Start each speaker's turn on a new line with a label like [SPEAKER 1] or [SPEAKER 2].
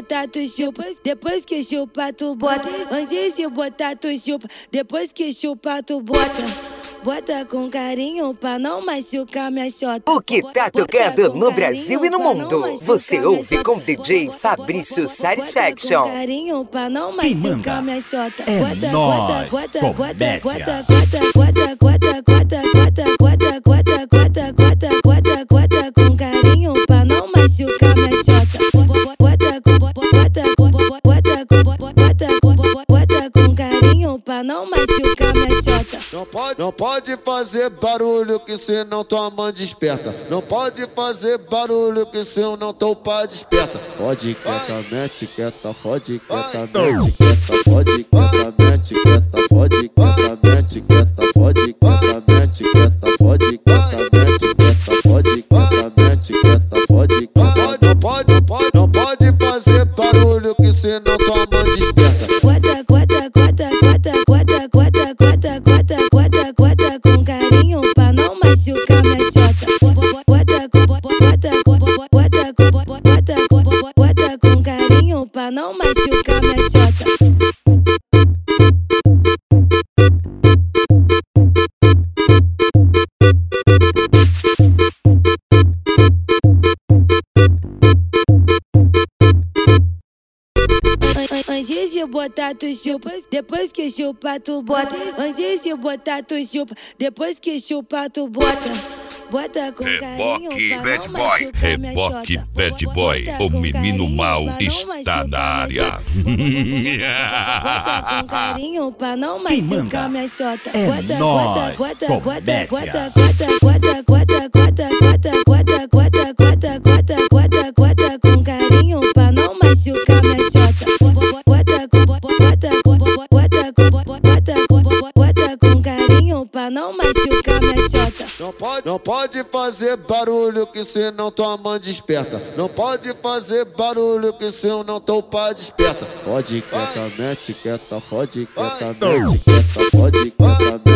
[SPEAKER 1] botar tu chupa, depois que chupa tu bota. Antes de botar tu chupa, depois que chupa tu bota. Bota com carinho pra não machucar minha xota.
[SPEAKER 2] O que tá tocando no Brasil e no mundo, você ouve com DJ Fabrício Satisfaction.
[SPEAKER 1] Bota com carinho pra não machucar minha xota.
[SPEAKER 3] É nóis, comédia.
[SPEAKER 1] Bota com carinho pra não machucar minha xota. Bota com carinho pra não machucar minha xota.
[SPEAKER 4] Não pode fazer barulho que senão tua mãe desperta. Não pode fazer barulho que senão teu pai desperta. Fode quieta, mete quieta, fode quieta, mete quieta, fode quieta, mete quieta, fode quieta, mete quieta, fode quieta, mete quieta, fode quieta, mete quieta, fode quieta, mete quieta, fode quieta. Não pode fazer barulho que senão tua mãe desperta.
[SPEAKER 1] Bota com carinho pra não machucar minha xota. Bota com carinho pra não machucar minha xota. Antes de botar tu chupa, depois que chupa tu bota. Antes de botar tu chupa, depois que chupa tu bota. Bota com carinho pra não machucar minha xota.
[SPEAKER 3] Reboque Bad Boy, o menino mal está na área.
[SPEAKER 1] Bota com carinho pra não machucar minha xota.
[SPEAKER 3] É nóis, comédia.
[SPEAKER 1] Bota com carinho pra não machucar minha xota. Bota com carinho pra não machucar minha xota.
[SPEAKER 4] Não pode fazer barulho que senão tua mãe desperta. Não pode fazer barulho que senão teu pai desperta. Fode quieta, mete quieta, fode quieta, mete quieta, fode quieta,